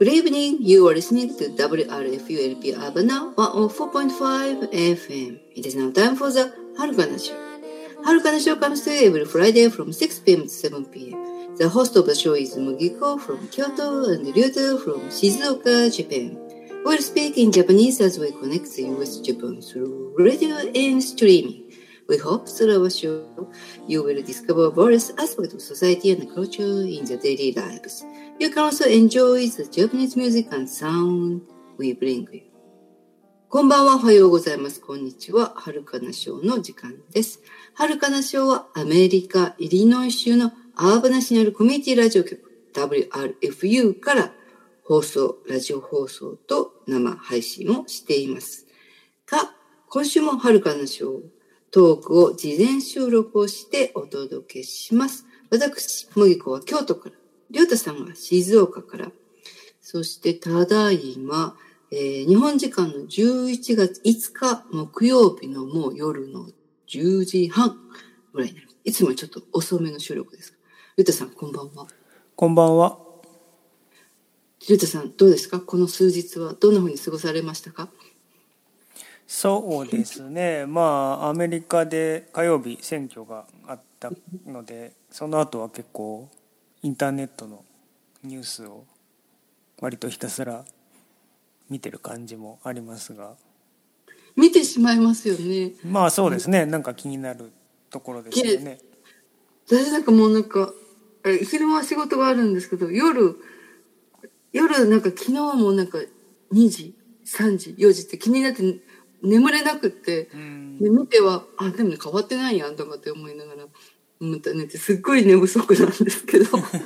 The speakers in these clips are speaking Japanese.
Good evening. You are listening to WRFU-LP Urbana 104.5 FM. It is now time for the Harukana Show. Harukana Show comes to you every Friday from 6 p.m. to 7 p.m. The host of the show is Mugiko from Kyoto and Ryuto from Shizuoka, Japan. We'll speak in Japanese as we connect the US to Japan through radio and streaming. We hope through our show you will discover various aspects of society and culture in the daily lives. You can also enjoy the Japanese music and sound we bring you. こんばんは、おはようございます。こんにちは。はるかなショーの時間です。はるかなショーはアメリカ・イリノイ州のアーバナ市にあるコミュニティラジオ局 WRFU からラジオ放送と生配信をしていますが、今週もはるかなショートークを事前収録をしてお届けします。私、麦子は京都から、りょうたさんは静岡から、そしてただいま、日本時間の11月5日木曜日のもう夜の10時半ぐらいになります。いつもちょっと遅めの収録です。りょうたさん、こんばんは。 こんばんは。 りょうたさん、どうですか？この数日はどんな風に過ごされましたか？ そうですね、アメリカで火曜日選挙があったので、その後は結構インターネットのニュースを割とひたすら見てる感じもありますが、 見てしまいますよね。 そうですね、なんか気になるところですよね。 私なんかもう昼間は仕事があるんですけど、夜なんか昨日もなんか2時、3時、4時って気になって眠れなくって、で見ては、でも変わってないやんとかって思いながら、寝てすっごい寝不足なんですけど。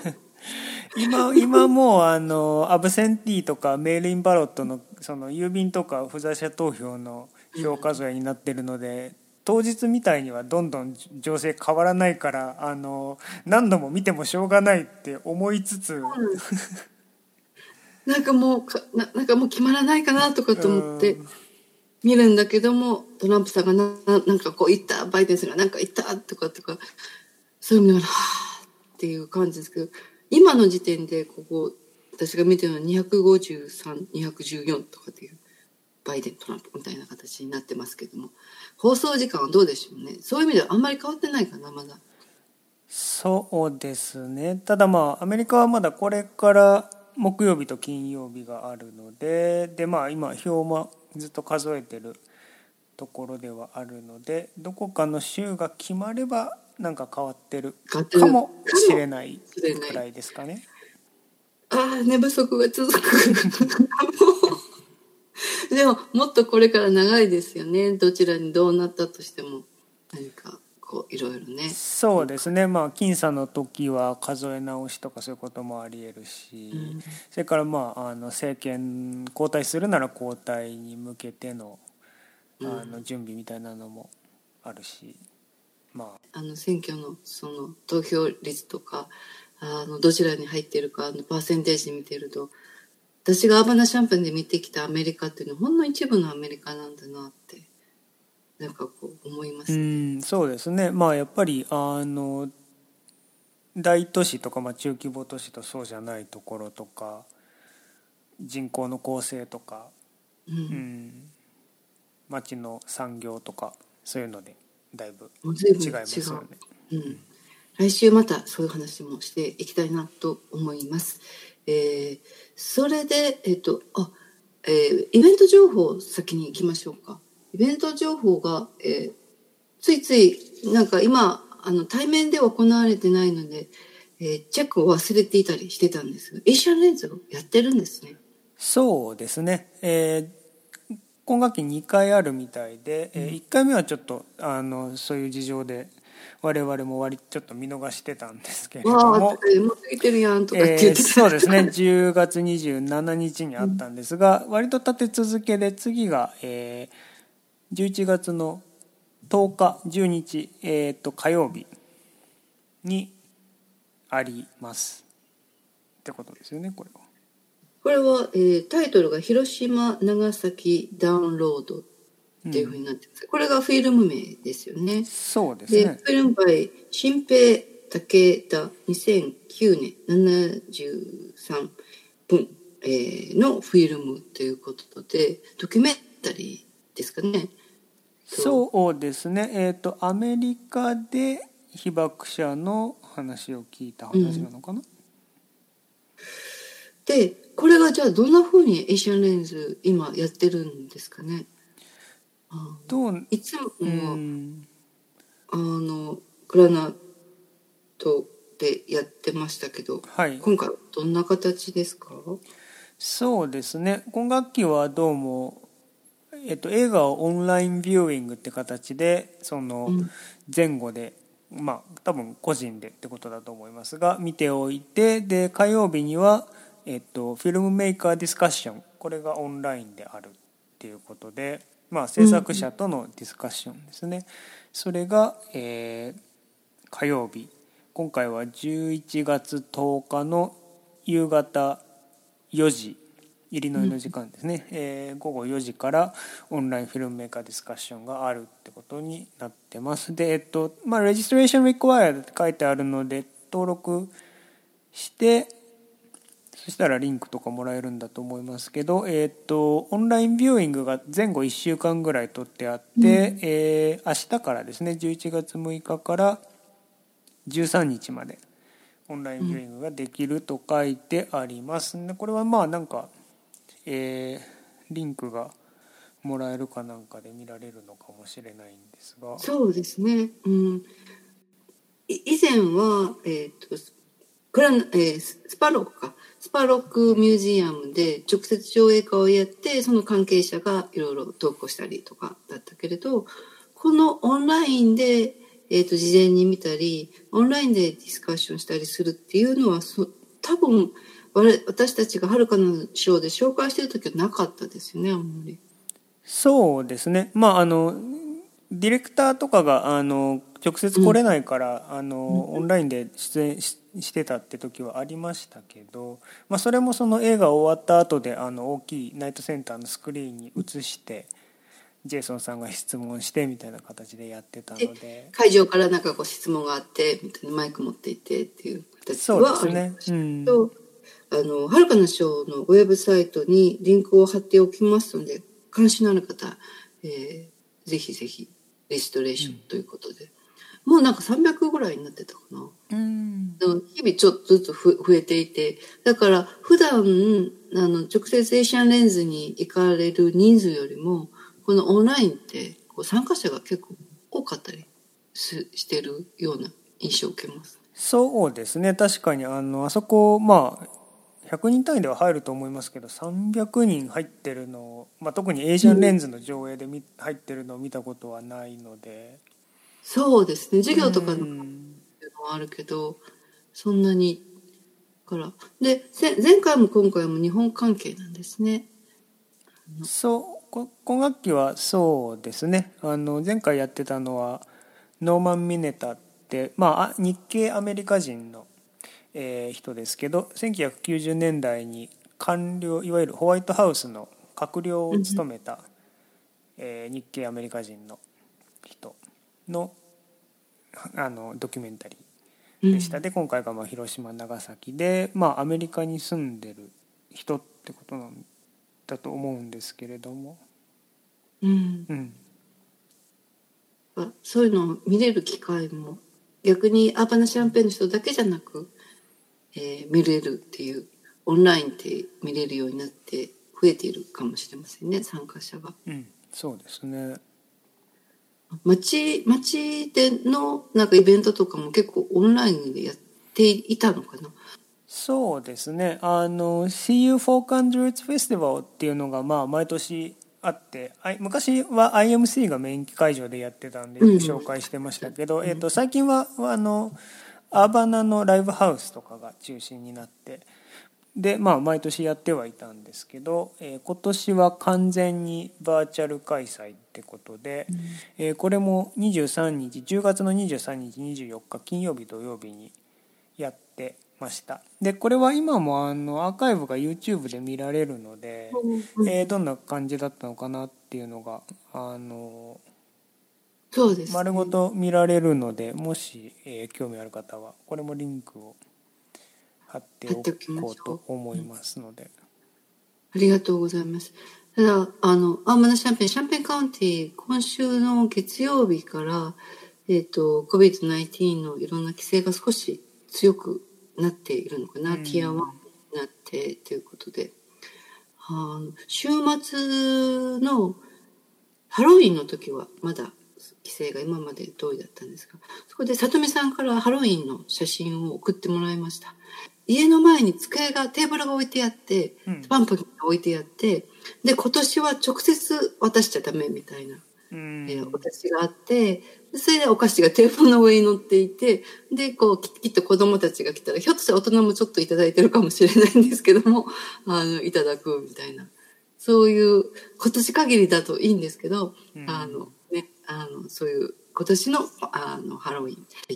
今もうアブセンティとかメールインバロットのその郵便とか不在者投票の票数えになってるので、当日みたいにはどんどん情勢変わらないから何度も見てもしょうがないって思いつつ、 なんかもう決まらないかなとかと思って見るんだけども、トランプさんがなんかこう言った、バイデンさんがなんか言ったとかそういうのがっていう感じですけど、今の時点でここ私が見てるのは253、214とかっていうバイデントランプみたいな形になってますけども、放送時間はどうでしょうね。そういう意味ではあんまり変わってないかな、まだ。 そうですね。ただアメリカはまだこれから木曜日と金曜日があるので、今票もずっと数えてるところではあるので、どこかの州が決まればなんか変わってるかもしれないくらいですかね。 寝不足が続く。でももっとこれから長いですよね。どちらにどうなったとしても何かこういろいろね。 そうですね。僅差の時は数え直しとかそういうこともあり得るし、それから政権交代するなら交代に向けての準備みたいなのもあるし、 選挙のその投票率とかどちらに入っているかパーセンテージ見てると、私がアーバナシャンプンで見てきたアメリカっていうのはほんの一部のアメリカなんだなってなんかこう思いますね。 そうですね。やっぱり大都市とか中規模都市とそうじゃないところとか人口の構成とか、町の産業とかそういうのでだいぶ違いますよね。 来週またそういう話もしていきたいなと思います。それでイベント情報先に行きましょうか。イベント情報が、ついついなんか今対面では行われてないので、チェックを忘れていたりしてたんですが、エーシャンレンズをやってるんですね。 そうですね。今学期2回あるみたいで、1回目はちょっとそういう事情で我々もちょっと見逃してたんですけれども、 もう過ぎてるやんとかって言ってそうですね、10月27日にあったんですが、割と立て続けで次が、11月の10日10日、火曜日にありますってことですよね。これは、 タイトルが広島長崎ダウンロードっていうふうになってます。これがフィルム名ですよね。 そうですね。 で、フィルムバイ新平武田2009年73分、 のフィルムということで、ドキュメンタリーですかね。 そうですね。アメリカで被爆者の話を聞いた話なのかな。 で、これがじゃあどんな風にエイシャンレンズ今やってるんですかね。いつもは、グラナトでやってましたけど、 はい、 今回どんな形ですか？ そうですね。今学期はどうも、映画をオンラインビューイングって形でその前後で、多分個人でってことだと思いますが見ておいて、で火曜日には、フィルムメーカーディスカッション、これがオンラインであるっていうことで、制作者とのディスカッションですね。それが、火曜日、今回は11月10日の夕方4時、イリノイの時間ですね、午後4時からオンラインフィルムメーカーディスカッションがあるってことになってます。で、レジストレーション required って書いてあるので登録して、そしたらリンクとかもらえるんだと思いますけど、オンラインビューイングが前後1週間ぐらい取ってあって、明日からですね、11月6日から13日までオンラインビューイングができると書いてあります。これはなんか、リンクがもらえるかなんかで見られるのかもしれないんですが。 そうですね。以前は、スパロックミュージアムで直接上映会をやって、その関係者がいろいろ投稿したりとかだったけれど、このオンラインで、事前に見たり、オンラインでディスカッションしたりするっていうのは、多分、私たちがはるかのショーで紹介してる時はなかったですよね、あんまり。 そうですね。ディレクターとかが直接来れないから、オンラインで出演してたって時はありましたけど、それもその映画終わった後で大きいナイトセンターのスクリーンに映してジェイソンさんが質問してみたいな形でやってたので、 会場からなんかこう質問があってみたいな、マイク持っていてっていう形はありましたけど、はるかのショーのウェブサイトにリンクを貼っておきますので、関心のある方、ぜひぜひレジストレーションということで、もうなんか300ぐらいになってたかな。でも日々ちょっとずつ増えていて、だから普段直接エイシャンレンズに行かれる人数よりも、このオンラインってこう参加者が結構多かったりしてるような印象を受けます。 そうですね。確かにあそこ100人単位では入ると思いますけど、300人入ってるのを、特にエイシャンレンズの上映で入ってるのを見たことはないので。 そうですね。授業とかのもあるけど、そんなにからで前回も今回も日本関係なんですね。 今学期はそうですね。前回やってたのはノーマン・ミネタって、日系アメリカ人の人ですけど、1990年代に官僚、いわゆるホワイトハウスの閣僚を務めた、日系アメリカ人の人のドキュメンタリーでした。で今回が広島長崎で、アメリカに住んでる人ってことなんだと思うんですけれども、 そういうのを見れる機会も逆にアーバナシャンペーンの人だけじゃなく、見れるっていう、オンラインって見れるようになって増えているかもしれませんね、参加者が。 そうですね。 町でのなんかイベントとかも結構オンラインでやっていたのかな。 そうですね。CU400 Festival っていうのが毎年あって、昔は IMC がメイン会場でやってたんでよく紹介してましたけど、最近はアーバナのライブハウスとかが中心になってで、毎年やってはいたんですけど、今年は完全にバーチャル開催ってことで、これも10月の23日24日金曜日土曜日にやってました。でこれは今もアーカイブが YouTube で見られるので、どんな感じだったのかなっていうのがそうですね、 丸ごと見られるので、もし、興味ある方はこれもリンクを貼っておこうと思いますので。 ありがとうございます。ただ、まだシャンペンカウンティ、今週の月曜日から、COVID-19 のいろんな規制が少し強くなっているのかな、ティア1になってということで、週末のハロウィンの時はまだ規制が今まで通りだったんですが、そこで里見さんからハロウィンの写真を送ってもらいました。家の前にテーブルが置いてあって、パンプキンが置いてあって、で、今年は直接渡しちゃダメみたいな、お菓子があって、それでお菓子がテーブルの上に乗っていて、で、きっと子供たちが来たら、ひょっとしたら大人もちょっといただいてるかもしれないんですけども、いただくみたいな。そういう、今年限りだといいんですけど、そういう、今年の、ハロウィン。はい。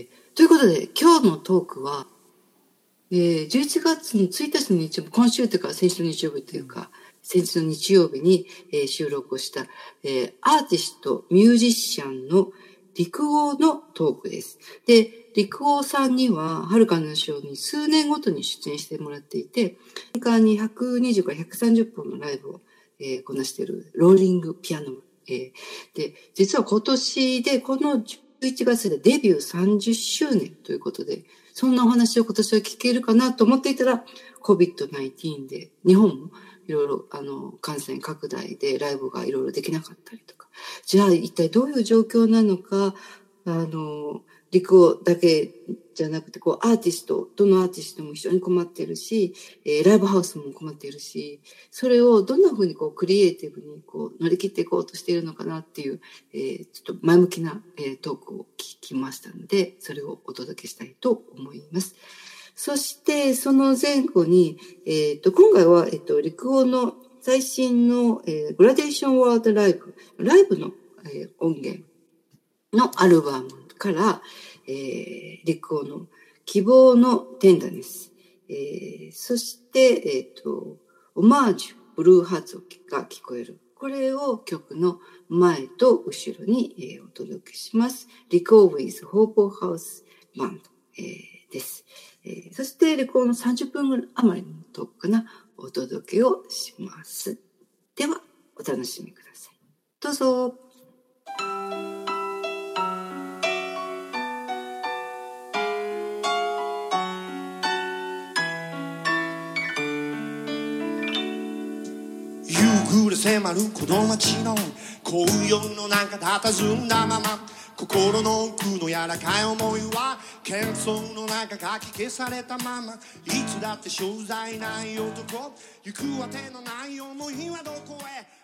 ということで、今日のトークは、11月の1日の日曜日、今週というか先週の日曜日というか、先日の日曜日に、収録をした、アーティスト、ミュージシャンの陸王のトークです。で、陸王さんには、はるかのショーに数年ごとに出演してもらっていて、年間に120から130本のライブを、こなしているローリングピアノ。で、実は今年で、この11月でデビュー30周年ということで、そんなお話を今年は聞けるかなと思っていたら、COVID-19 で日本もいろいろ感染拡大でライブがいろいろできなかったりとか、じゃあ一体どういう状況なのか、陸王だけじゃなくて、アーティスト、どのアーティストも非常に困っているし、ライブハウスも困っているし、それをどんな風にクリエイティブに乗り切っていこうとしているのかなっていう、ちょっと前向きな、トークを聞きましたので、それをお届けしたいと思います。そして、その前後に、今回は、陸王の最新の、グラデーションワールドライブの、音源のアルバムから、陸王の希望のテンダネス、そして、オマージュ、ブルーハーツが聞こえる。これを曲の前と後ろに、お届けします。陸王 with Hope House Band、です。そして、レコーの30分余りのトークかな、お届けをします。では、お楽しみください。どうぞ。 夕暮れ迫るこの街の紅葉の中佇んだまま、心の奥の柔らかい思いは喧騒の中かき消されたまま、いつだって所在ない男、行くあてのない思いはどこへ